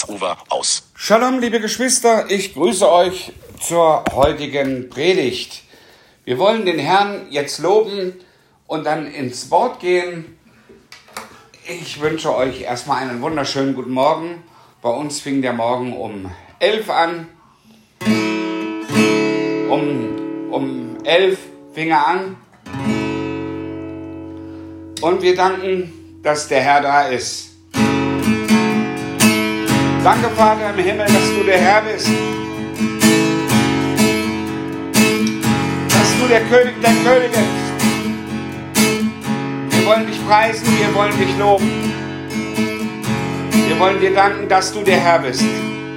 Uwe aus. Shalom, liebe Geschwister, ich grüße euch zur heutigen Predigt. Wir wollen den Herrn jetzt loben und dann ins Wort gehen. Ich wünsche euch erstmal einen wunderschönen guten Morgen. Bei uns fing der Morgen um 11 an. Um 11 fing er an. Und wir danken, dass der Herr da ist. Danke, Vater im Himmel, dass du der Herr bist. Dass du der König der Könige bist. Wir wollen dich preisen, wir wollen dich loben. Wir wollen dir danken, dass du der Herr bist.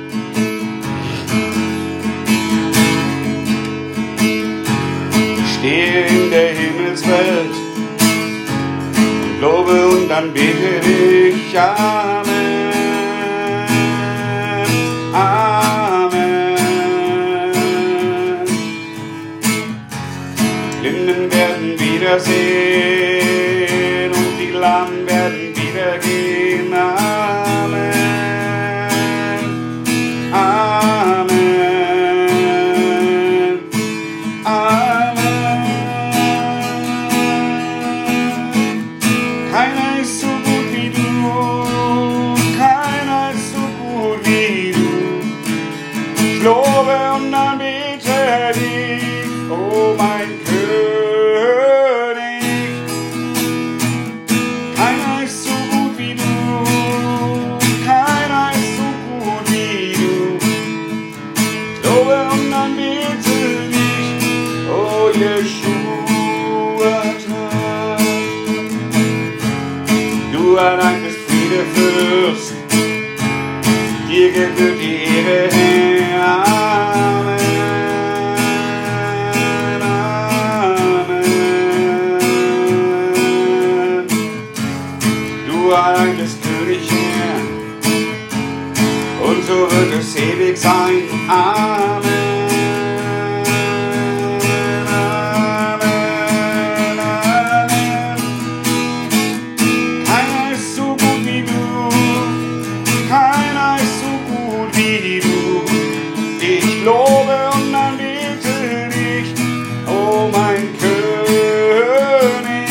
Ich stehe in der Himmelswelt und lobe und anbete dich. Amen. Amen. Blinden werden wiedersehen und die Lahmen werden wieder gehen. Amen. Amen. Amen. Keiner ist so gut wie du. Keiner ist so gut wie du. Ich lobe und anbete dich, oh mein König. Keiner ist so gut wie du, keiner ist so gut wie du. Ich lobe und anbete dich, oh Jeshua. Du allein bist Friedefürst, dir gebührt die Ehre, Herr. Amen, Amen. Du allein bist König, Herr, und so wird es ewig sein. Amen, Amen, Amen. Keiner ist so gut wie du, keiner ist so gut wie du. Ich lobe und anbete dich, oh mein König.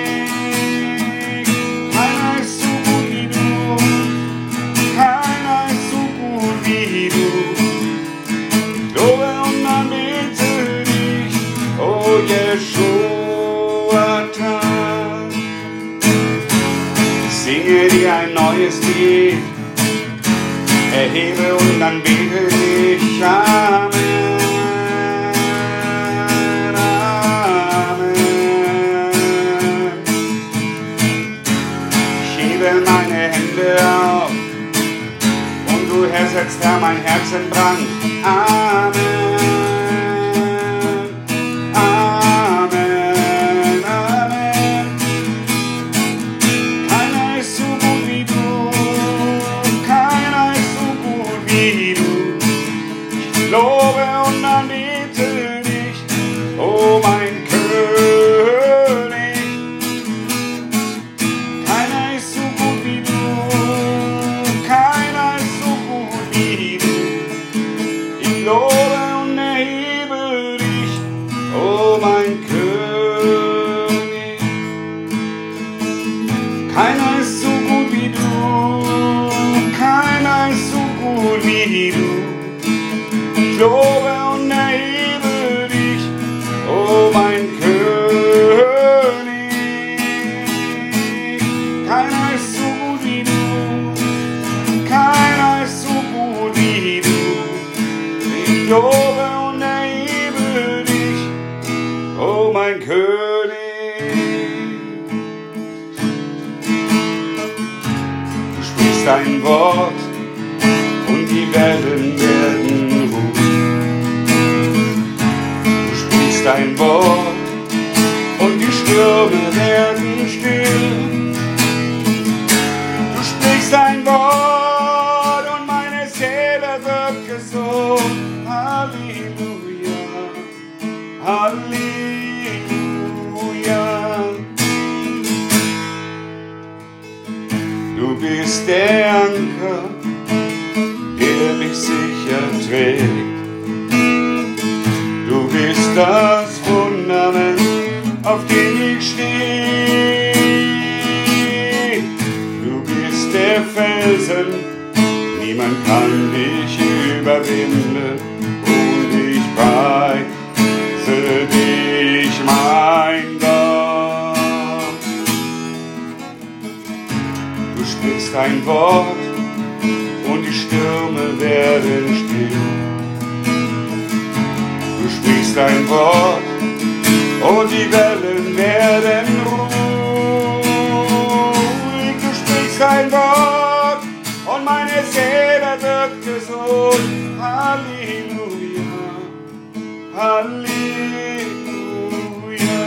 Keiner ist so gut wie du, keiner ist so gut wie du. Ich lobe und anbete dich, oh Jeshua. Ich singe dir ein neues Lied, erhebe und anbete dich. Amen, Amen. Ich hebe meine Hände auf und du, Herr, setzt, Herr, mein Herz in Brand. Amen, Amen, Amen. Keiner ist so gut wie du, keiner ist so gut wie du. Ich lobe und anbete dich, oh mein König. Keiner ist so gut wie du, keiner ist so gut wie du. Ich lobe und erhebe dich, oh mein König. Keiner ist so gut wie du, keiner ist so gut wie du. Ich lobe und erhebe dich, oh mein König. Keiner ist so gut wie du, keiner ist so gut wie du. Ich lobe und erhebe dich, oh mein König. Du sprichst ein Wort und die Wellen werden ruhen. Du sprichst ein Wort und die Stürme werden still. Du sprichst ein Wort und meine Seele wird gesund. Halleluja, Halleluja. Du bist der Anker mich sicher trägt. Du bist das Fundament, auf dem ich stehe. Du bist der Felsen, niemand kann dich überwinden. Und ich preise dich, mein Gott. Du sprichst ein Wort und die Stürme werden still. Du sprichst ein Wort und die Wellen werden ruhig. Du sprichst ein Wort und meine Seele wird gesund. Halleluja, Halleluja.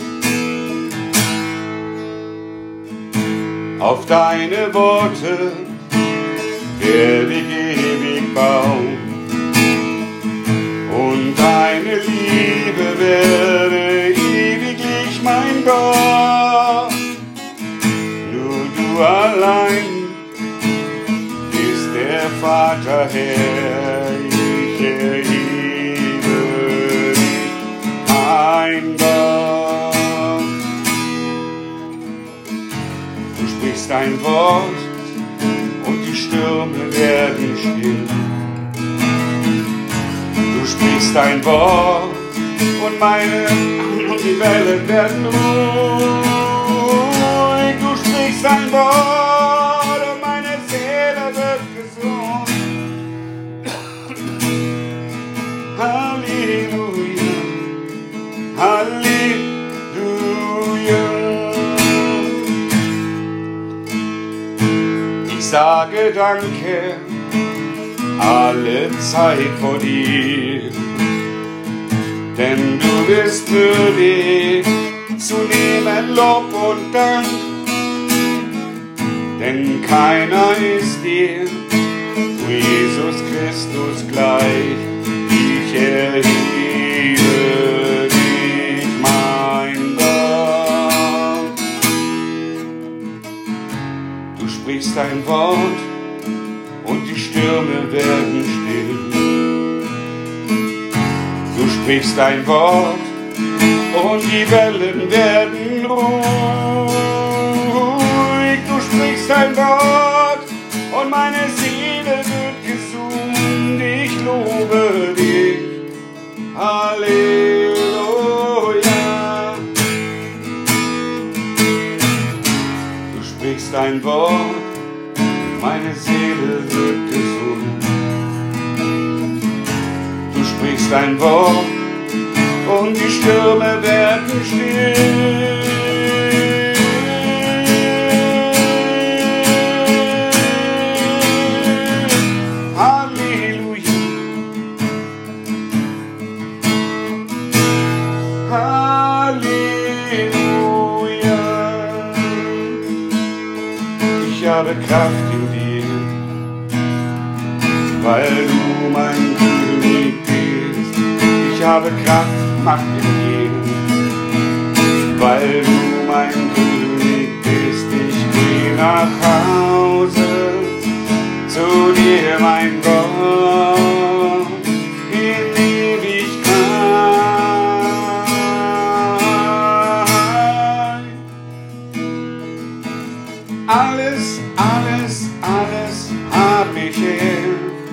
Auf deine Worte werde ich ewig bauen und deine Liebe werde ewiglich mein Gott. Nur du allein bist der Vater Herr, ich erhebe dich, mein Gott. Du sprichst ein Wort und die Stürme werden still. Du sprichst ein Wort und die Wellen werden ruhig. Du sprichst ein Wort und meine Seele wird gesund. Halleluja, Halleluja. Ich sage Danke alle Zeit vor dir, denn du bist würdig zu nehmen Lob und Dank, denn keiner ist dir, du Jesus Christus gleich. Ich erhebe dich, mein Gott. Du sprichst ein Wort und die Stürme werden still. Du sprichst ein Wort und die Wellen werden ruhig. Du sprichst ein Wort und meine Seele wird gesund. Ich lobe dich, Halleluja. Du sprichst ein Wort, meine Seele wird gesund. Du sprichst ein Wort und die Stürme werden still. Halleluja, Halleluja. Ich habe Kraft in dir, weil du mein König bist. Ich habe Kraft, Macht in dir, weil du mein König bist. Ich gehe nach Hause zu dir, mein Gott, in Ewigkeit. Alles, alles, alles hab ich her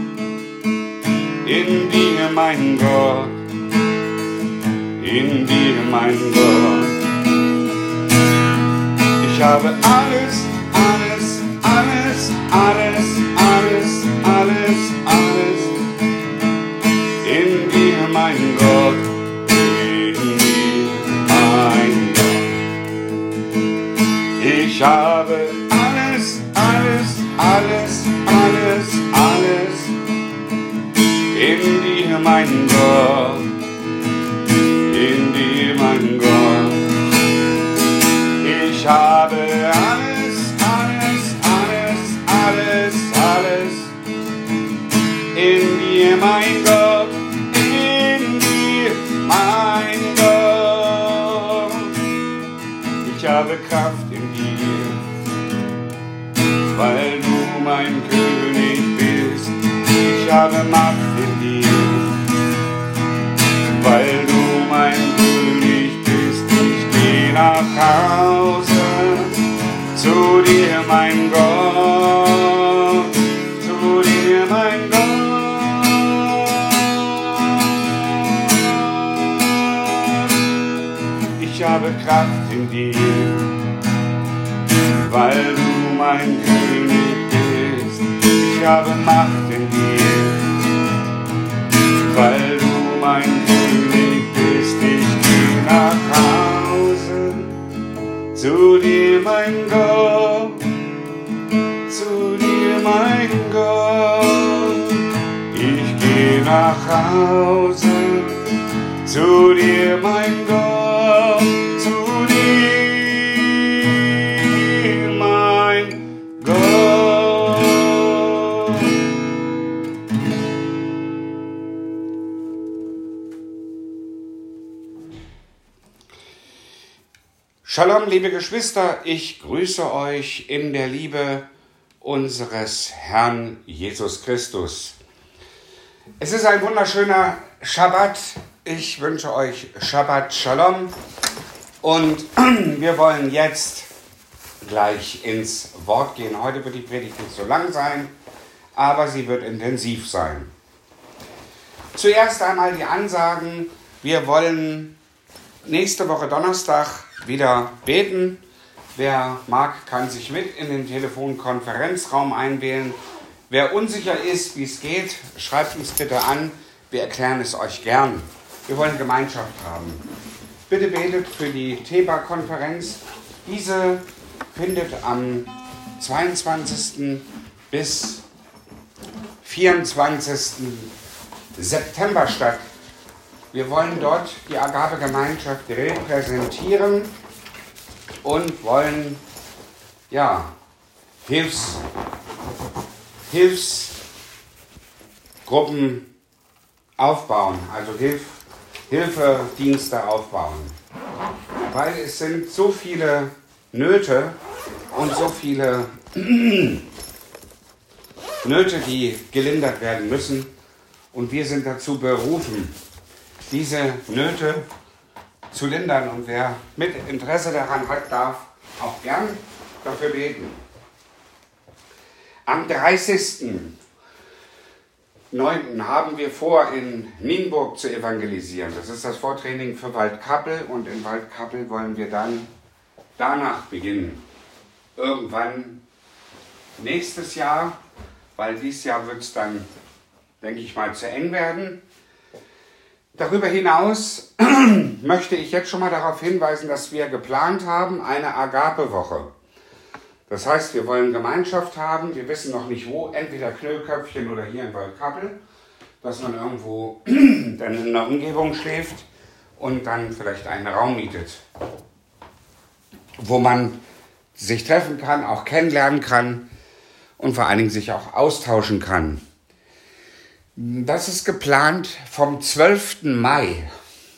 in dir, mein Gott, in dir, mein Gott. Ich habe alles, alles, alles, alles, alles, alles, alles in dir, mein Gott, in dir, mein Gott. Ich habe alles, alles, alles, alles, alles in dir, mein Gott, in dir, mein Gott. Ich habe alles, alles, alles, alles, alles in dir, mein Gott, in dir, mein Gott. Ich habe Kraft in dir, weil du mein König bist. Ich habe Macht in dir, weil du mein König bist. Ich geh nach Hause zu dir, mein Gott, zu dir, mein Gott. Ich habe Kraft in dir, weil du mein König bist. Ich habe Macht in dir, weil du mein König bist. Ich gehe nach Hause zu dir, mein Gott, zu dir, mein Gott. Ich gehe nach Hause zu dir, mein Gott, zu dir, mein Gott. Shalom, liebe Geschwister, ich grüße euch in der Liebe unseres Herrn Jesus Christus. Es ist ein wunderschöner Schabbat. Ich wünsche euch Shabbat Shalom und wir wollen jetzt gleich ins Wort gehen. Heute wird die Predigt nicht so lang sein, aber sie wird intensiv sein. Zuerst einmal die Ansagen. Wir wollen nächste Woche Donnerstag wieder beten. Wer mag, kann sich mit in den Telefonkonferenzraum einwählen. Wer unsicher ist, wie es geht, schreibt uns bitte an. Wir erklären es euch gern. Wir wollen Gemeinschaft haben. Bitte betet für die TEBA-Konferenz. Diese findet am 22. bis 24. September statt. Wir wollen dort die Agape-Gemeinschaft repräsentieren und wollen Hilfsgruppen aufbauen, also Hilfedienste aufbauen. Weil es sind so viele Nöte und so viele Nöte, die gelindert werden müssen. Und wir sind dazu berufen, diese Nöte zu lindern. Und wer mit Interesse daran hat, darf auch gern dafür beten. Am 30.09. haben wir vor, in Nienburg zu evangelisieren. Das ist das Vortraining für Waldkappel und in Waldkappel wollen wir dann danach beginnen. Irgendwann nächstes Jahr, weil dieses Jahr wird es dann, denke ich mal, zu eng werden. Darüber hinaus möchte ich jetzt schon mal darauf hinweisen, dass wir geplant haben, eine Agape-Woche. Das heißt, wir wollen Gemeinschaft haben, wir wissen noch nicht wo, entweder Knöllköpfchen oder hier in Waldkappel, dass man irgendwo dann in der Umgebung schläft und dann vielleicht einen Raum mietet, wo man sich treffen kann, auch kennenlernen kann und vor allen Dingen sich auch austauschen kann. Das ist geplant vom 12. Mai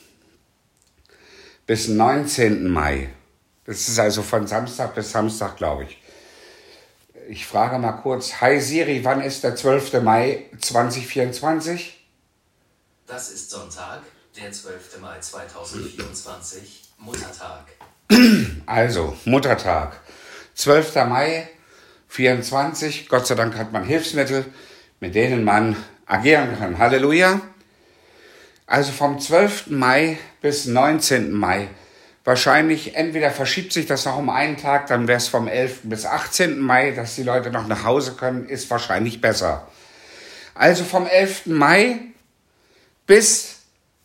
bis 19. Mai. Das ist also von Samstag bis Samstag, glaube ich. Ich frage mal kurz, hi Siri, wann ist der 12. Mai 2024? Das ist Sonntag, der 12. Mai 2024, Muttertag. Also, Muttertag. 12. Mai 24. Gott sei Dank hat man Hilfsmittel, mit denen man agieren kann. Halleluja. Also vom 12. Mai bis 19. Mai. Wahrscheinlich entweder verschiebt sich das noch um einen Tag, dann wäre es vom 11. bis 18. Mai, dass die Leute noch nach Hause können, ist wahrscheinlich besser. Also vom 11. Mai bis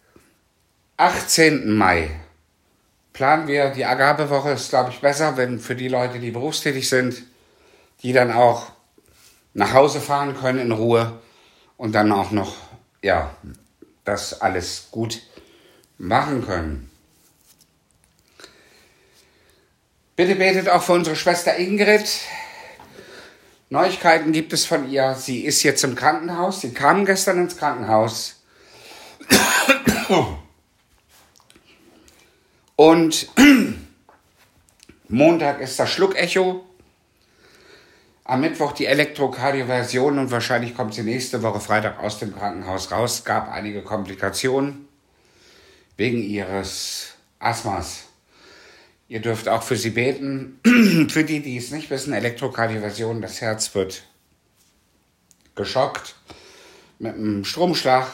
18. Mai planen wir die Agape-Woche. Ist, glaube ich, besser, wenn für die Leute, die berufstätig sind, die dann auch nach Hause fahren können in Ruhe und dann auch noch, das alles gut machen können. Bitte betet auch für unsere Schwester Ingrid. Neuigkeiten gibt es von ihr. Sie ist jetzt im Krankenhaus. Sie kam gestern ins Krankenhaus. Und Montag ist das Schluckecho. am Mittwoch die Elektrokardioversion und wahrscheinlich kommt sie nächste Woche Freitag aus dem Krankenhaus raus. Gab einige Komplikationen wegen ihres Asthmas. Ihr dürft auch für sie beten. Für die, die es nicht wissen, Elektrokardioversion, das Herz wird geschockt mit einem Stromschlag,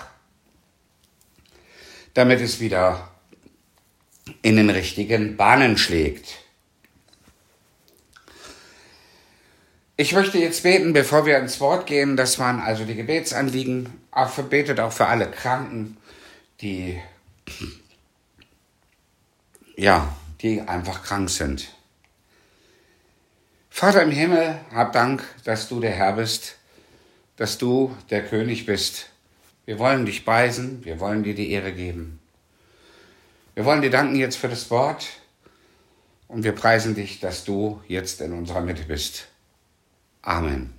damit es wieder in den richtigen Bahnen schlägt. Ich möchte jetzt beten, bevor wir ins Wort gehen. Das waren also die Gebetsanliegen. Betet auch für alle Kranken, die einfach krank sind. Vater im Himmel, hab Dank, dass du der Herr bist, dass du der König bist. Wir wollen dich preisen, wir wollen dir die Ehre geben. Wir wollen dir danken jetzt für das Wort und wir preisen dich, dass du jetzt in unserer Mitte bist. Amen.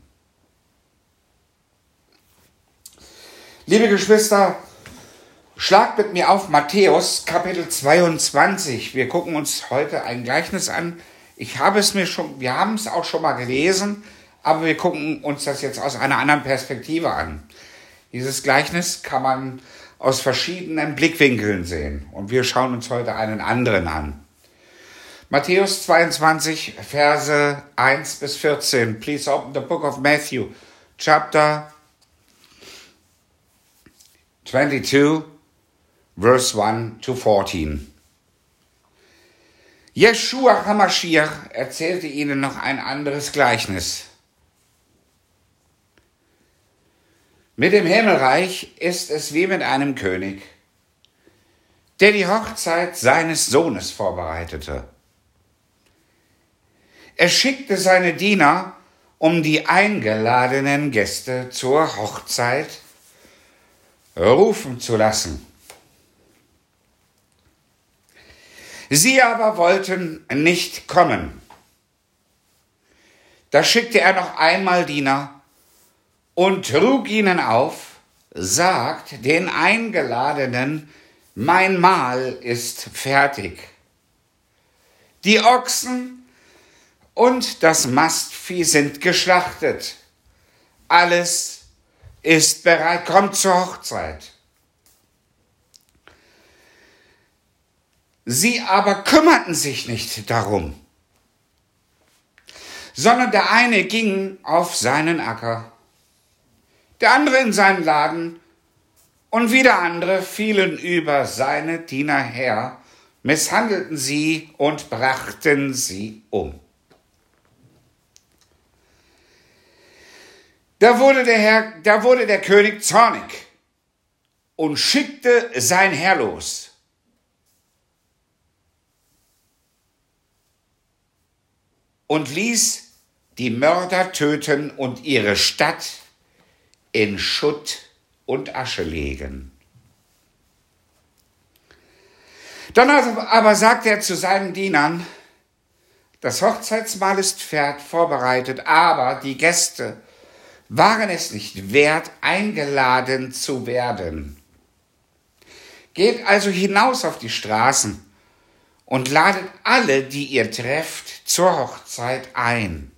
Liebe Geschwister, schlagt mit mir auf Matthäus Kapitel 22. Wir gucken uns heute ein Gleichnis an. Wir haben es auch schon mal gelesen, aber wir gucken uns das jetzt aus einer anderen Perspektive an. Dieses Gleichnis kann man aus verschiedenen Blickwinkeln sehen und wir schauen uns heute einen anderen an. Matthäus 22, Verse 1 bis 14. Please open the book of Matthew, chapter 22, verse 1 to 14. Jeschua HaMashiach erzählte ihnen noch ein anderes Gleichnis. Mit dem Himmelreich ist es wie mit einem König, der die Hochzeit seines Sohnes vorbereitete. Er schickte seine Diener, um die eingeladenen Gäste zur Hochzeit rufen zu lassen. Sie aber wollten nicht kommen. Da schickte er noch einmal Diener und trug ihnen auf, sagt den Eingeladenen, mein Mahl ist fertig. Die Ochsen und das Mastvieh sind geschlachtet. Alles ist bereit, kommt zur Hochzeit. Sie aber kümmerten sich nicht darum, sondern der eine ging auf seinen Acker, der andere in seinen Laden und wieder andere fielen über seine Diener her, misshandelten sie und brachten sie um. Da wurde der König zornig und schickte sein Heer los. Und ließ die Mörder töten und ihre Stadt in Schutt und Asche legen. Dann aber sagte er zu seinen Dienern, das Hochzeitsmahl ist vorbereitet, aber die Gäste waren es nicht wert, eingeladen zu werden. Geht also hinaus auf die Straßen und ladet alle, die ihr trefft, zur Hochzeit ein.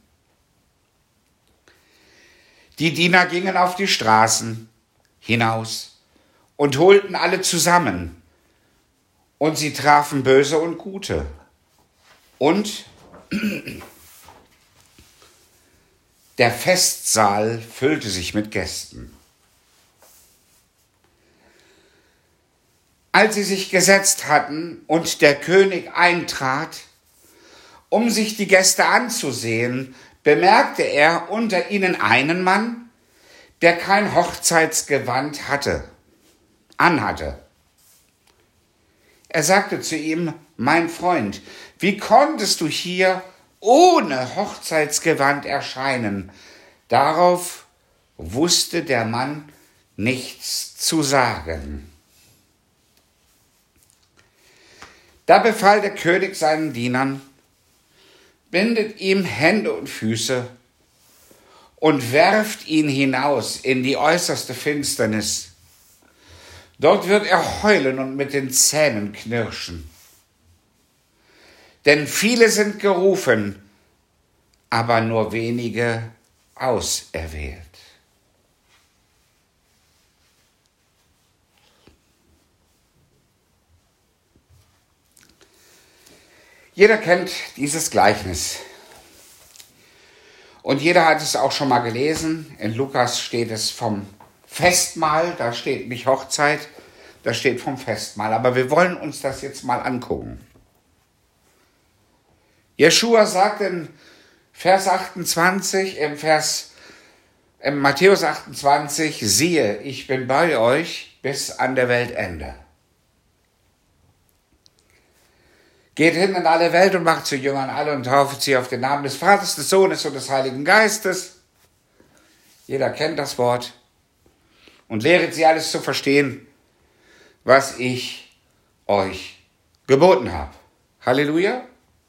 Die Diener gingen auf die Straßen hinaus und holten alle zusammen, und sie trafen Böse und Gute. Und der Festsaal füllte sich mit Gästen. Als sie sich gesetzt hatten und der König eintrat, um sich die Gäste anzusehen, bemerkte er unter ihnen einen Mann, der kein Hochzeitsgewand anhatte. Er sagte zu ihm, mein Freund, wie konntest du hier ohne Hochzeitsgewand erscheinen? Darauf wusste der Mann nichts zu sagen. Da befahl der König seinen Dienern, bindet ihm Hände und Füße und werft ihn hinaus in die äußerste Finsternis. Dort wird er heulen und mit den Zähnen knirschen. Denn viele sind gerufen, aber nur wenige auserwählt. Jeder kennt dieses Gleichnis. Und jeder hat es auch schon mal gelesen. In Lukas steht es vom Festmahl, da steht nicht Hochzeit, da steht vom Festmahl. Aber wir wollen uns das jetzt mal angucken. Jeschua sagt in Vers 28, im Matthäus 28, siehe, ich bin bei euch bis an der Weltende. Geht hin in alle Welt und macht zu Jüngern alle und tauft sie auf den Namen des Vaters, des Sohnes und des Heiligen Geistes. Jeder kennt das Wort. Und lehret sie alles zu verstehen, was ich euch geboten habe. Halleluja.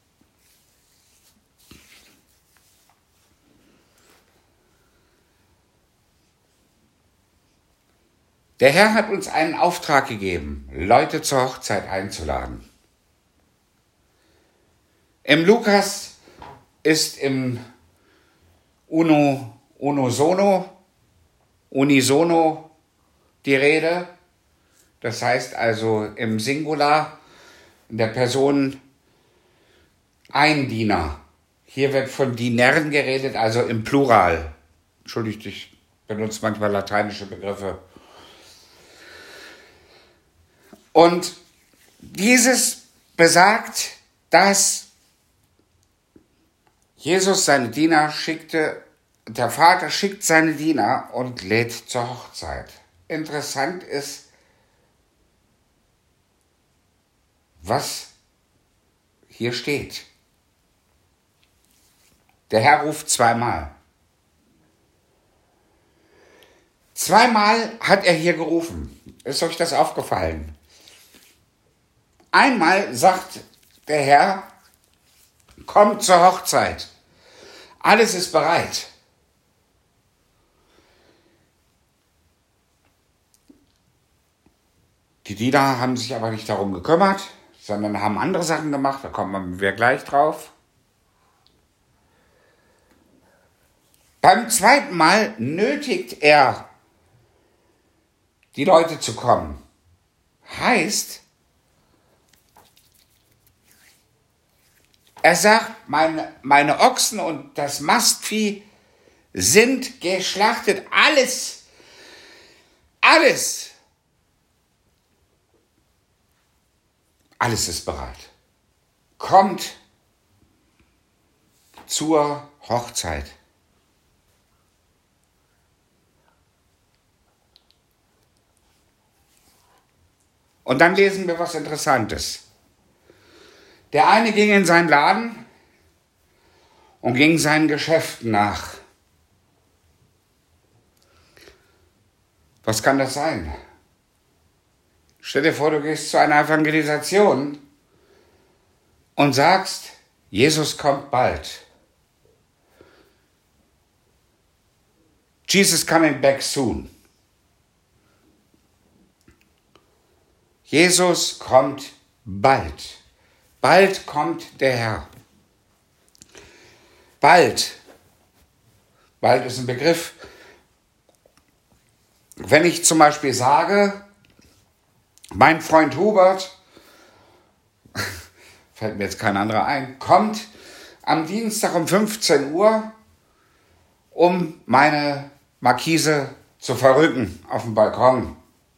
Der Herr hat uns einen Auftrag gegeben, Leute zur Hochzeit einzuladen. Im Lukas ist im unisono die Rede. Das heißt also im Singular, in der Person ein Diener. Hier wird von Dienern geredet, also im Plural. Entschuldigt, ich benutze manchmal lateinische Begriffe. Und dieses besagt, dass Jesus seine Diener schickte, der Vater schickt seine Diener und lädt zur Hochzeit. Interessant ist, was hier steht. Der Herr ruft zweimal. Zweimal hat er hier gerufen. Ist euch das aufgefallen? Einmal sagt der Herr, kommt zur Hochzeit. Alles ist bereit. Die Diener haben sich aber nicht darum gekümmert, sondern haben andere Sachen gemacht, da kommen wir gleich drauf. Beim zweiten Mal nötigt er die Leute zu kommen. Heißt, er sagt, meine Ochsen und das Mastvieh sind geschlachtet. Alles ist bereit. Kommt zur Hochzeit. Und dann lesen wir was Interessantes. Der eine ging in seinen Laden und ging seinen Geschäften nach. Was kann das sein? Stell dir vor, du gehst zu einer Evangelisation und sagst, Jesus kommt bald. Jesus coming back soon. Jesus kommt bald. Bald kommt der Herr. Bald. Bald ist ein Begriff. Wenn ich zum Beispiel sage, mein Freund Hubert, fällt mir jetzt kein anderer ein, kommt am Dienstag um 15 Uhr, um meine Markise zu verrücken auf dem Balkon.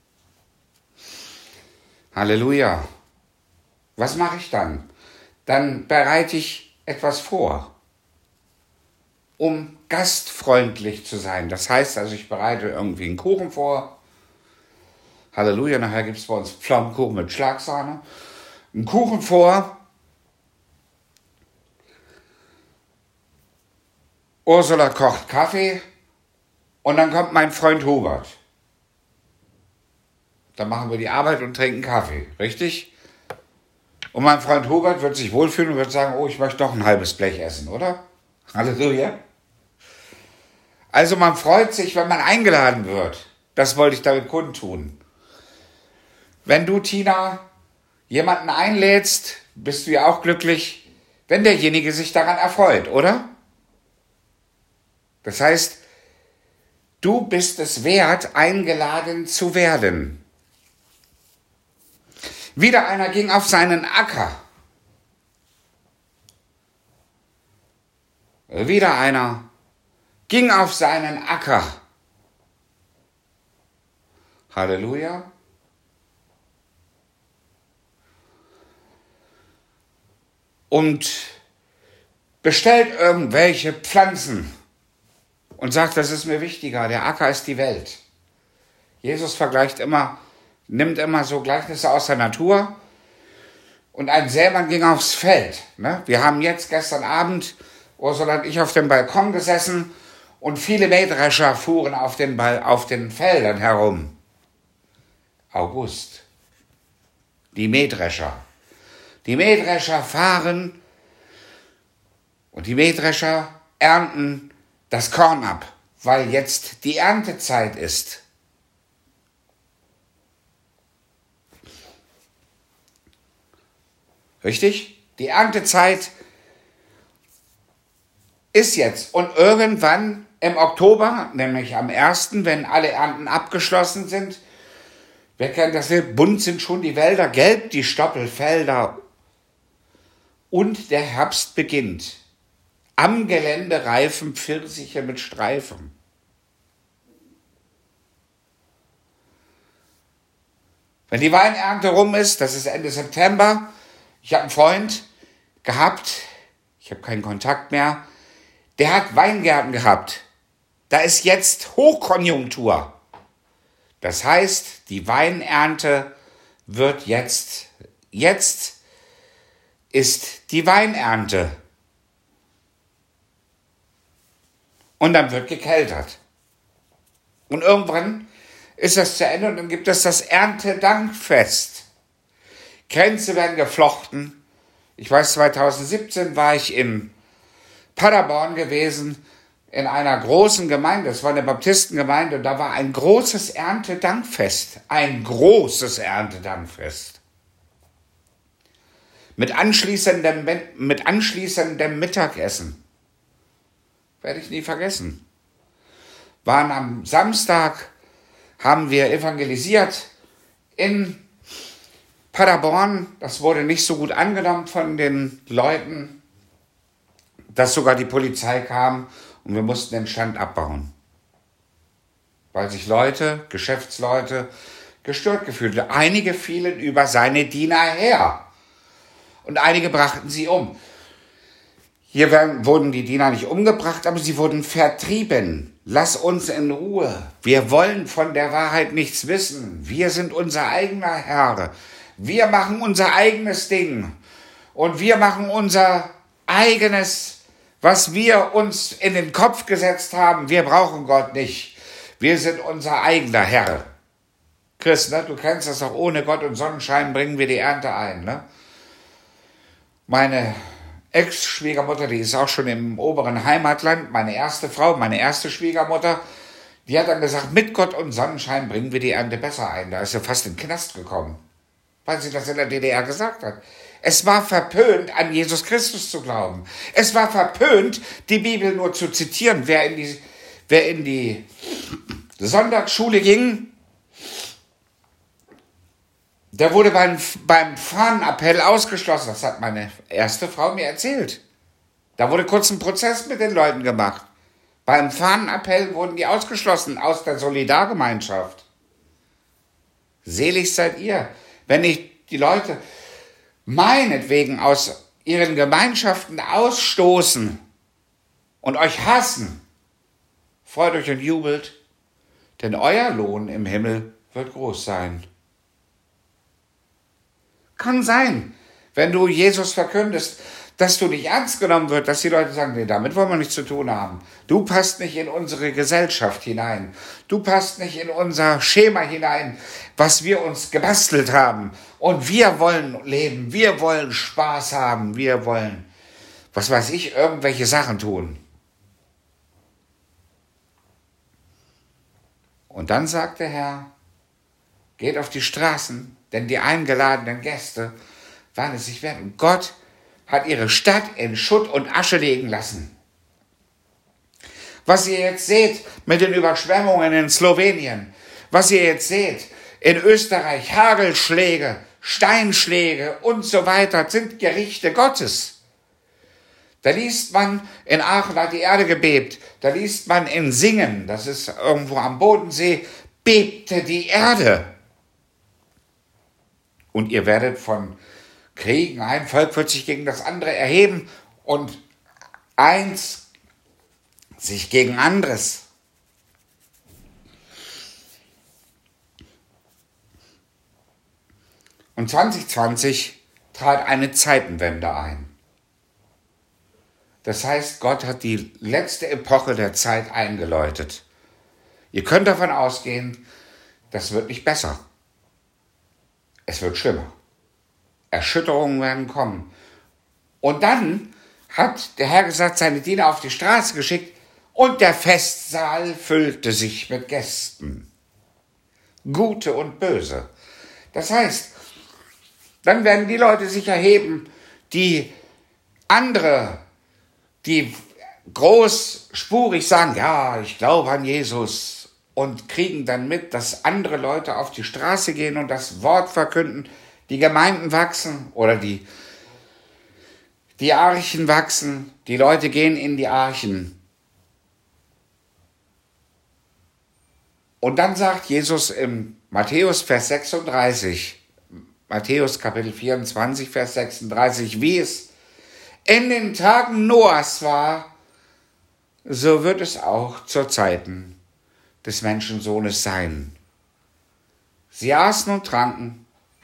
Halleluja. Was mache ich dann? Dann bereite ich etwas vor, um gastfreundlich zu sein. Das heißt also, ich bereite irgendwie einen Kuchen vor. Halleluja, nachher gibt es bei uns Pflaumenkuchen mit Schlagsahne. Einen Kuchen vor. Ursula kocht Kaffee. Und dann kommt mein Freund Hubert. Dann machen wir die Arbeit und trinken Kaffee, richtig? Und mein Freund Hubert wird sich wohlfühlen und wird sagen, oh, ich möchte noch ein halbes Blech essen, oder? Halleluja. Also man freut sich, wenn man eingeladen wird. Das wollte ich damit kundtun. Wenn du, Tina, jemanden einlädst, bist du ja auch glücklich, wenn derjenige sich daran erfreut, oder? Das heißt, du bist es wert, eingeladen zu werden. Wieder einer ging auf seinen Acker. Wieder einer ging auf seinen Acker. Halleluja. Und bestellt irgendwelche Pflanzen und sagt, das ist mir wichtiger, der Acker ist die Welt. Jesus nimmt immer so Gleichnisse aus der Natur. Und ein Sämann ging aufs Feld. Ne? Wir haben jetzt gestern Abend, Ursula und ich, auf dem Balkon gesessen und viele Mähdrescher fuhren auf den Feldern herum. August. Die Mähdrescher. Die Mähdrescher fahren und die Mähdrescher ernten das Korn ab, weil jetzt die Erntezeit ist. Richtig? Die Erntezeit ist jetzt. Und irgendwann im Oktober, nämlich am 1., wenn alle Ernten abgeschlossen sind, wer kennt das nicht? Bunt sind schon die Wälder, gelb die Stoppelfelder. Und der Herbst beginnt. Am Gelände reifen Pfirsiche mit Streifen. Wenn die Weinernte rum ist, das ist Ende September, ich habe einen Freund gehabt, ich habe keinen Kontakt mehr, der hat Weingärten gehabt. Da ist jetzt Hochkonjunktur. Das heißt, die Weinernte wird jetzt ist die Weinernte. Und dann wird gekeltert. Und irgendwann ist das zu Ende und dann gibt es das Erntedankfest. Kränze werden geflochten. Ich weiß, 2017 war ich in Paderborn gewesen, in einer großen Gemeinde. Es war eine Baptistengemeinde und da war ein großes Erntedankfest. Ein großes Erntedankfest. Mit anschließendem Mittagessen. Werde ich nie vergessen. Waren am Samstag, haben wir evangelisiert in Paderborn. Das wurde nicht so gut angenommen von den Leuten, dass sogar die Polizei kam und wir mussten den Stand abbauen. Weil sich Geschäftsleute, gestört gefühlt haben. Einige fielen über seine Diener her und einige brachten sie um. Hier wurden die Diener nicht umgebracht, aber sie wurden vertrieben. Lass uns in Ruhe. Wir wollen von der Wahrheit nichts wissen. Wir sind unser eigener Herr. Wir machen unser eigenes Ding. Und wir machen unser eigenes, was wir uns in den Kopf gesetzt haben. Wir brauchen Gott nicht. Wir sind unser eigener Herr. Chris, ne, du kennst das auch, ohne Gott und Sonnenschein bringen wir die Ernte ein. Ne? Meine Ex-Schwiegermutter, die ist auch schon im oberen Heimatland, meine erste Frau, meine erste Schwiegermutter, die hat dann gesagt, mit Gott und Sonnenschein bringen wir die Ernte besser ein. Da ist sie fast in den Knast gekommen, weil sie das in der DDR gesagt hat. Es war verpönt, an Jesus Christus zu glauben. Es war verpönt, die Bibel nur zu zitieren. Wer in die Sonntagsschule ging, der wurde beim Fahnenappell ausgeschlossen. Das hat meine erste Frau mir erzählt. Da wurde kurz ein Prozess mit den Leuten gemacht. Beim Fahnenappell wurden die ausgeschlossen aus der Solidargemeinschaft. Selig seid ihr, wenn nicht die Leute meinetwegen aus ihren Gemeinschaften ausstoßen und euch hassen. Freut euch und jubelt, denn euer Lohn im Himmel wird groß sein. Kann sein, wenn du Jesus verkündest, dass du nicht ernst genommen wird, dass die Leute sagen, nee, damit wollen wir nichts zu tun haben. Du passt nicht in unsere Gesellschaft hinein. Du passt nicht in unser Schema hinein, was wir uns gebastelt haben. Und wir wollen leben, wir wollen Spaß haben, wir wollen, was weiß ich, irgendwelche Sachen tun. Und dann sagt der Herr, geht auf die Straßen, denn die eingeladenen Gäste waren es sich wert. Und Gott hat ihre Stadt in Schutt und Asche legen lassen. Was ihr jetzt seht mit den Überschwemmungen in Slowenien, was ihr jetzt seht in Österreich, Hagelschläge, Steinschläge und so weiter, sind Gerichte Gottes. Da liest man, in Aachen hat die Erde gebebt, da liest man in Singen, das ist irgendwo am Bodensee, bebte die Erde. Und ihr werdet von Kriegen, ein Volk wird sich gegen das andere erheben und eins sich gegen anderes. Und 2020 trat eine Zeitenwende ein. Das heißt, Gott hat die letzte Epoche der Zeit eingeläutet. Ihr könnt davon ausgehen, das wird nicht besser. Es wird schlimmer. Erschütterungen werden kommen. Und dann hat der Herr gesagt, seine Diener auf die Straße geschickt und der Festsaal füllte sich mit Gästen. Gute und böse. Das heißt, dann werden die Leute sich erheben, die großspurig sagen, ja, ich glaube an Jesus, und kriegen dann mit, dass andere Leute auf die Straße gehen und das Wort verkünden, die Gemeinden wachsen oder die Archen wachsen, die Leute gehen in die Archen. Und dann sagt Jesus im Matthäus Vers 36, Matthäus Kapitel 24, Vers 36, wie es in den Tagen Noahs war, so wird es auch zur Zeiten des Menschensohnes sein. Sie aßen und tranken,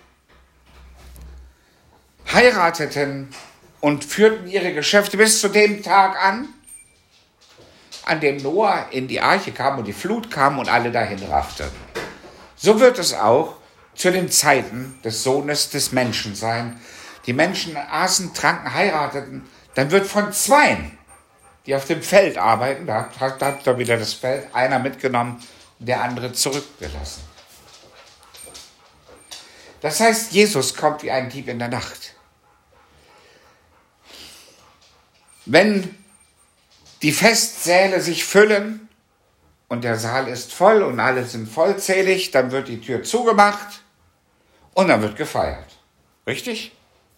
heirateten und führten ihre Geschäfte bis zu dem Tag an dem Noah in die Arche kam und die Flut kam und alle dahin raffte. So wird es auch zu den Zeiten des Sohnes des Menschen sein. Die Menschen aßen, tranken, heirateten, dann wird von zweien, die auf dem Feld arbeiten, da habt ihr wieder das Feld, einer mitgenommen, der andere zurückgelassen. Das heißt, Jesus kommt wie ein Dieb in der Nacht. Wenn die Festsäle sich füllen und der Saal ist voll und alle sind vollzählig, dann wird die Tür zugemacht und dann wird gefeiert. Richtig?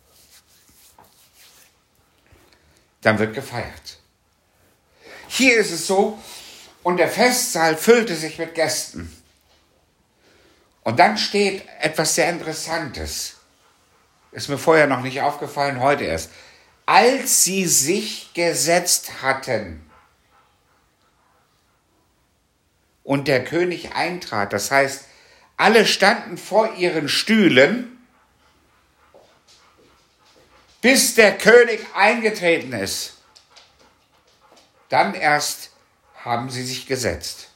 Dann wird gefeiert. Hier ist es so, und der Festsaal füllte sich mit Gästen. Und dann steht etwas sehr Interessantes. Ist mir vorher noch nicht aufgefallen, heute erst. Als sie sich gesetzt hatten und der König eintrat, das heißt, alle standen vor ihren Stühlen, bis der König eingetreten ist. Dann erst haben sie sich gesetzt.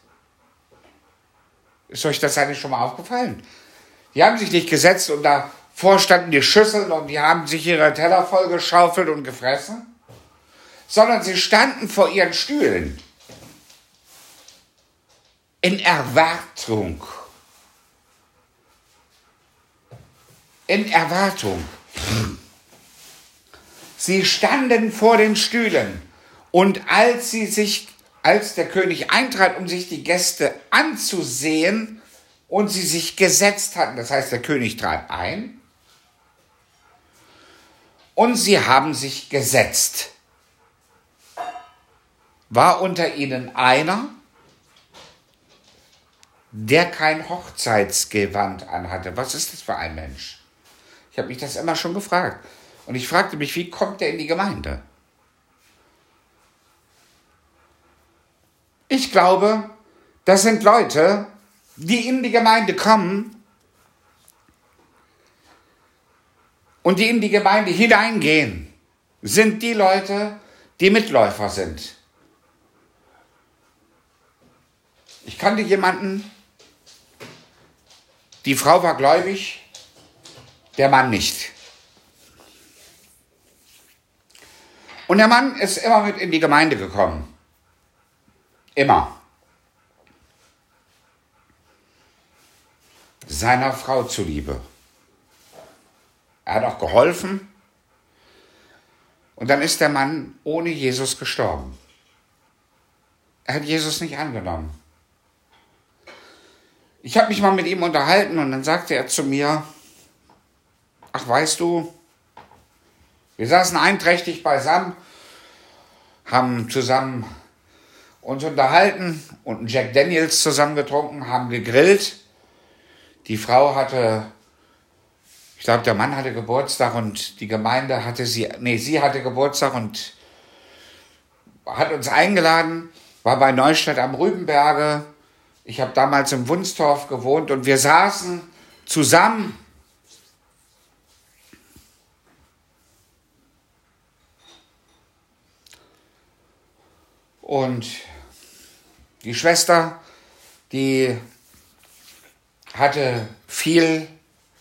Ist euch das eigentlich schon mal aufgefallen? Die haben sich nicht gesetzt und davor standen die Schüsseln und die haben sich ihre Teller vollgeschaufelt und gefressen, sondern sie standen vor ihren Stühlen in Erwartung. In Erwartung. Sie standen vor den Stühlen und als der König eintrat, um sich die Gäste anzusehen und sie sich gesetzt hatten, das heißt, der König trat ein und sie haben sich gesetzt. War unter ihnen einer, der kein Hochzeitsgewand anhatte? Was ist das für ein Mensch? Ich habe mich das immer schon gefragt. Und ich fragte mich, wie kommt der in die Gemeinde? Ich glaube, das sind Leute, die in die Gemeinde kommen und die in die Gemeinde hineingehen, sind die Leute, die Mitläufer sind. Ich kannte jemanden, die Frau war gläubig, der Mann nicht. Und der Mann ist immer mit in die Gemeinde gekommen. Immer. Seiner Frau zuliebe. Er hat auch geholfen. Und dann ist der Mann ohne Jesus gestorben. Er hat Jesus nicht angenommen. Ich habe mich mal mit ihm unterhalten und dann sagte er zu mir, ach weißt du, wir saßen einträchtig beisammen, haben zusammen uns unterhalten und einen Jack Daniels zusammen getrunken, haben gegrillt. Die Frau hatte, ich glaube der Mann hatte Geburtstag und die Gemeinde hatte sie hatte Geburtstag und hat uns eingeladen, war bei Neustadt am Rübenberge. Ich habe damals im Wunstorf gewohnt und wir saßen zusammen. Und die Schwester, die hatte viel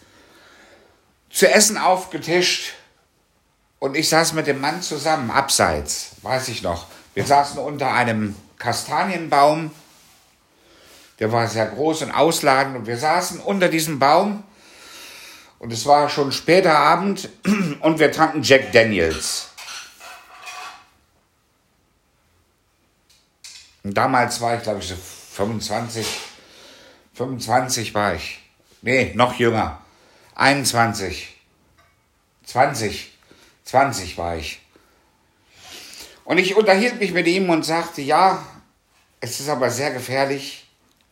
zu essen aufgetischt und ich saß mit dem Mann zusammen, abseits, weiß ich noch. Wir saßen unter einem Kastanienbaum, der war sehr groß und ausladend und wir saßen unter diesem Baum und es war schon später Abend und wir tranken Jack Daniels. Und damals war ich, glaube ich, so 25 war ich. Nee, noch jünger. 21. 20 war ich. Und ich unterhielt mich mit ihm und sagte, ja, es ist aber sehr gefährlich.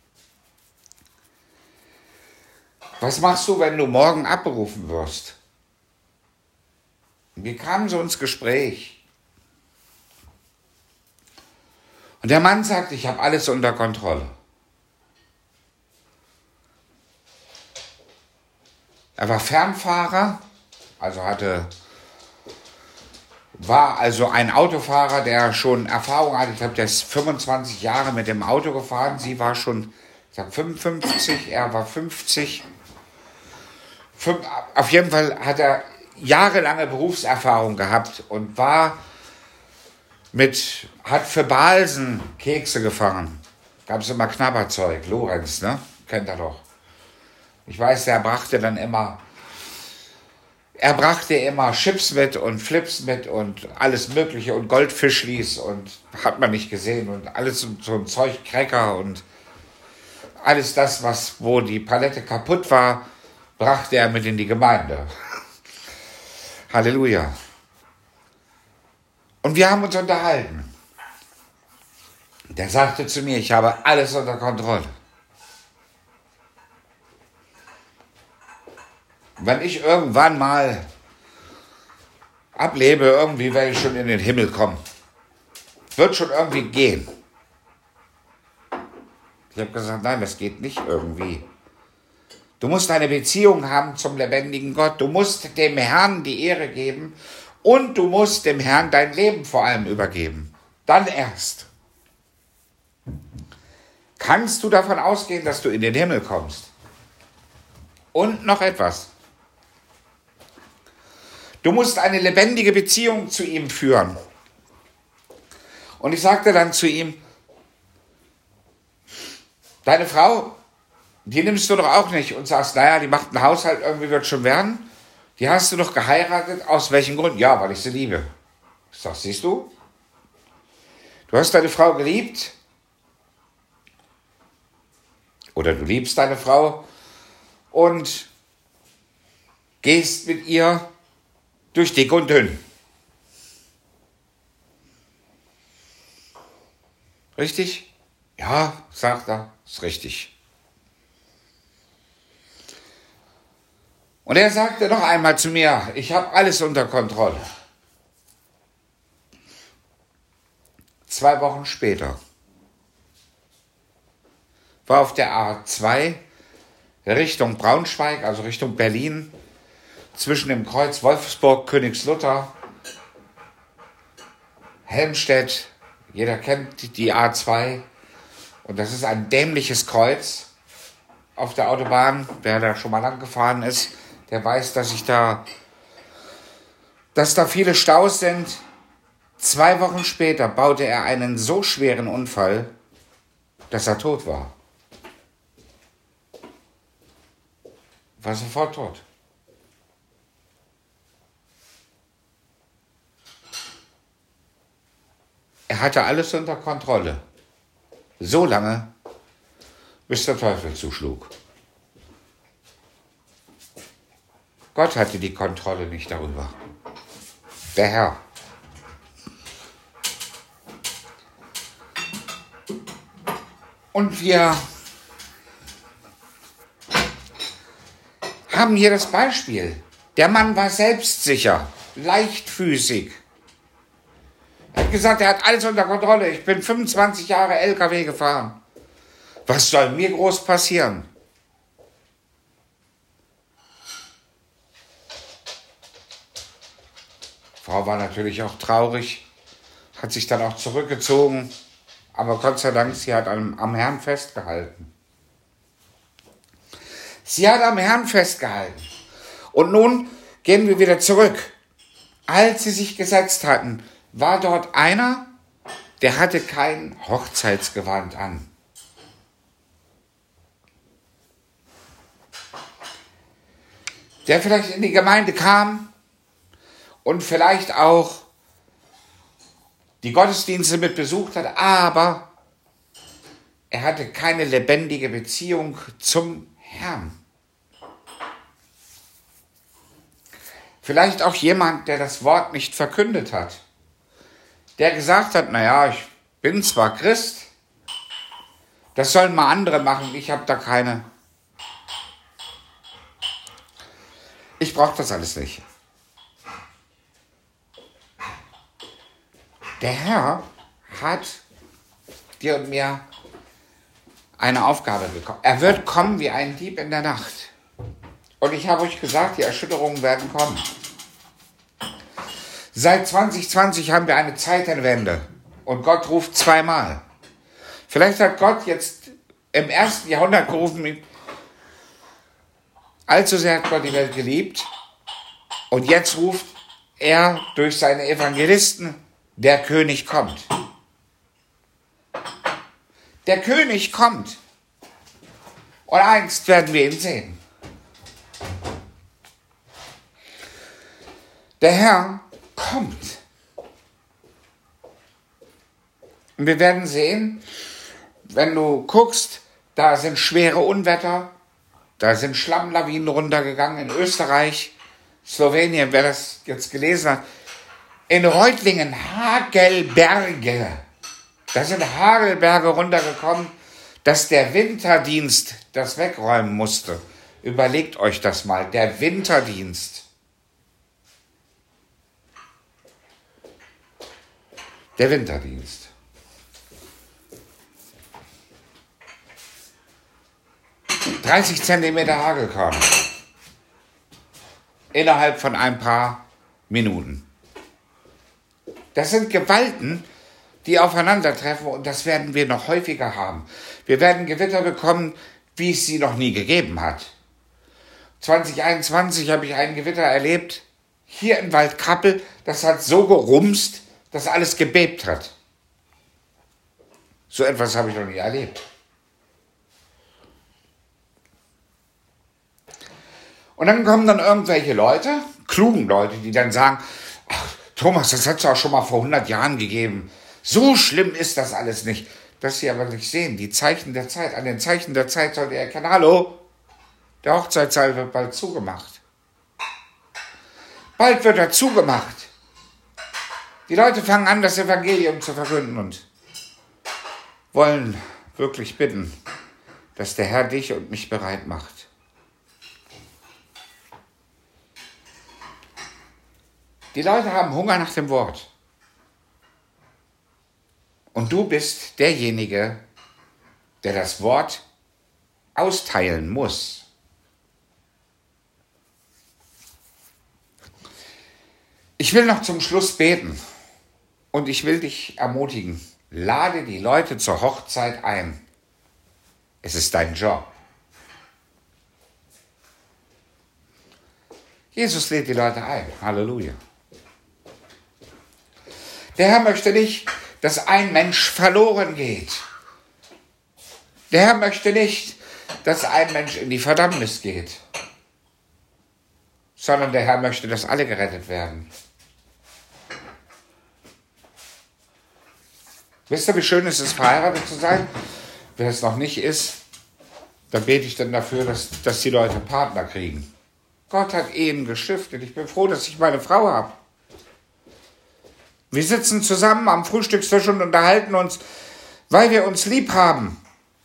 Was machst du, wenn du morgen abberufen wirst? Und wir kamen so ins Gespräch. Und der Mann sagte, ich habe alles unter Kontrolle. Er war Fernfahrer, war also ein Autofahrer, der schon Erfahrung hatte. Ich glaube, der ist 25 Jahre mit dem Auto gefahren. Sie war schon, ich sag 55, er war 50. Auf jeden Fall hat er jahrelange Berufserfahrung gehabt und hat für Balsen Kekse gefahren. Gab es immer Knabberzeug, Lorenz, ne? Kennt er doch. Ich weiß, er brachte immer Chips mit und Flips mit und alles Mögliche und Goldfischlis und hat man nicht gesehen und alles so ein Zeug, Cracker und alles das, wo die Palette kaputt war, brachte er mit in die Gemeinde. Halleluja. Und wir haben uns unterhalten. Der sagte zu mir, ich habe alles unter Kontrolle. Wenn ich irgendwann mal ablebe, irgendwie werde ich schon in den Himmel kommen. Wird schon irgendwie gehen. Ich habe gesagt, nein, das geht nicht irgendwie. Du musst eine Beziehung haben zum lebendigen Gott. Du musst dem Herrn die Ehre geben und du musst dem Herrn dein Leben vor allem übergeben. Dann erst kannst du davon ausgehen, dass du in den Himmel kommst. Und noch etwas. Du musst eine lebendige Beziehung zu ihm führen. Und ich sagte dann zu ihm, deine Frau, die nimmst du doch auch nicht und sagst, naja, die macht einen Haushalt, irgendwie wird schon werden. Die hast du doch geheiratet, aus welchem Grund? Ja, weil ich sie liebe. Ich sag, siehst du? Du hast deine Frau geliebt. Oder du liebst deine Frau und gehst mit ihr durch dick und dünn. Richtig? Ja, sagt er, ist richtig. Und er sagte noch einmal zu mir, ich habe alles unter Kontrolle. 2 Wochen später war auf der A2 Richtung Braunschweig, also Richtung Berlin, zwischen dem Kreuz Wolfsburg, Königslutter, Helmstedt, jeder kennt die A2 und das ist ein dämliches Kreuz auf der Autobahn. Wer da schon mal lang gefahren ist, der weiß, dass da viele Staus sind. 2 Wochen später baute er einen so schweren Unfall, dass er tot war. War sofort tot. Er hatte alles unter Kontrolle. So lange, bis der Teufel zuschlug. Gott hatte die Kontrolle nicht darüber. Der Herr. Und wir haben hier das Beispiel. Der Mann war selbstsicher, leichtfüßig. Er hat gesagt, er hat alles unter Kontrolle. Ich bin 25 Jahre LKW gefahren. Was soll mir groß passieren? Die Frau war natürlich auch traurig, hat sich dann auch zurückgezogen. Aber Gott sei Dank, sie hat am Herrn festgehalten. Sie hat am Herrn festgehalten. Und nun gehen wir wieder zurück. Als sie sich gesetzt hatten, war dort einer, der hatte kein Hochzeitsgewand an. Der vielleicht in die Gemeinde kam und vielleicht auch die Gottesdienste mit besucht hat, aber er hatte keine lebendige Beziehung zum Herrn. Vielleicht auch jemand, der das Wort nicht verkündet hat, der gesagt hat, naja, ich bin zwar Christ, das sollen mal andere machen, ich habe da keine. Ich brauche das alles nicht. Der Herr hat dir und mir eine Aufgabe bekommen. Er wird kommen wie ein Dieb in der Nacht. Und ich habe euch gesagt, die Erschütterungen werden kommen. Seit 2020 haben wir eine Zeitenwende. Und Gott ruft zweimal. Vielleicht hat Gott jetzt im 1. Jahrhundert gerufen, allzu sehr hat Gott die Welt geliebt. Und jetzt ruft er durch seine Evangelisten, der König kommt. Der König kommt. Und einst werden wir ihn sehen. Der Herr kommt. Und wir werden sehen, wenn du guckst, da sind schwere Unwetter, da sind Schlammlawinen runtergegangen in Österreich, Slowenien, wer das jetzt gelesen hat. In Reutlingen, Hagelberge. Da sind Hagelberge runtergekommen, dass der Winterdienst das wegräumen musste. Überlegt euch das mal, der Winterdienst. Der Winterdienst. ...30 Zentimeter Hagelkörner. Innerhalb von ein paar Minuten. Das sind Gewalten, die aufeinandertreffen und das werden wir noch häufiger haben. Wir werden Gewitter bekommen, wie es sie noch nie gegeben hat. 2021 habe ich ein Gewitter erlebt, hier in Waldkappel, das hat so gerumst, dass alles gebebt hat. So etwas habe ich noch nie erlebt. Und dann kommen dann irgendwelche Leute, klugen Leute, die dann sagen, ach, Thomas, das hat es auch schon mal vor 100 Jahren gegeben. So schlimm ist das alles nicht. Dass sie aber nicht sehen, die Zeichen der Zeit. An den Zeichen der Zeit sollt ihr erkennen, hallo, der Hochzeitssaal wird bald zugemacht. Bald wird er zugemacht. Die Leute fangen an, das Evangelium zu verkünden und wollen wirklich bitten, dass der Herr dich und mich bereit macht. Die Leute haben Hunger nach dem Wort. Und du bist derjenige, der das Wort austeilen muss. Ich will noch zum Schluss beten und ich will dich ermutigen. Lade die Leute zur Hochzeit ein. Es ist dein Job. Jesus lädt die Leute ein. Halleluja. Der Herr möchte nicht, dass ein Mensch verloren geht. Der Herr möchte nicht, dass ein Mensch in die Verdammnis geht, sondern der Herr möchte, dass alle gerettet werden. Wisst ihr, wie schön es ist, verheiratet zu sein? Wer es noch nicht ist, da bete ich dann dafür, dass die Leute Partner kriegen. Gott hat Ehen gestiftet. Ich bin froh, dass ich meine Frau habe. Wir sitzen zusammen am Frühstückstisch und unterhalten uns, weil wir uns lieb haben.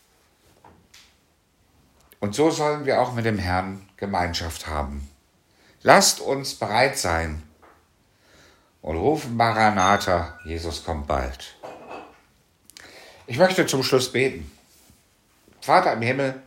Und so sollen wir auch mit dem Herrn Gemeinschaft haben. Lasst uns bereit sein und rufen Maranatha, Jesus kommt bald. Ich möchte zum Schluss beten. Vater im Himmel,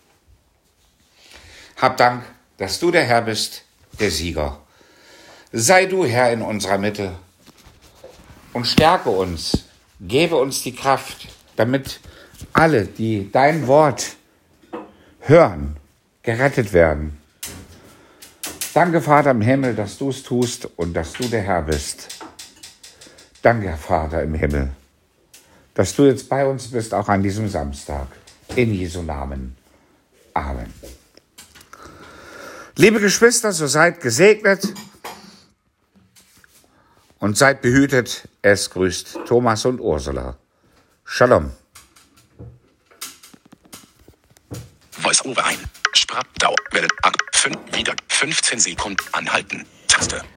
hab Dank, dass du der Herr bist, der Sieger. Sei du Herr in unserer Mitte und stärke uns, gebe uns die Kraft, damit alle, die dein Wort hören, gerettet werden. Danke, Vater im Himmel, dass du es tust und dass du der Herr bist. Danke, Vater im Himmel, dass du jetzt bei uns bist, auch an diesem Samstag. In Jesu Namen. Amen. Liebe Geschwister, so seid gesegnet und seid behütet. Es grüßt Thomas und Ursula. Shalom. Voice-over ein. Sprachdauer. Welle. 5 wieder. 15 Sekunden. Anhalten. Taste.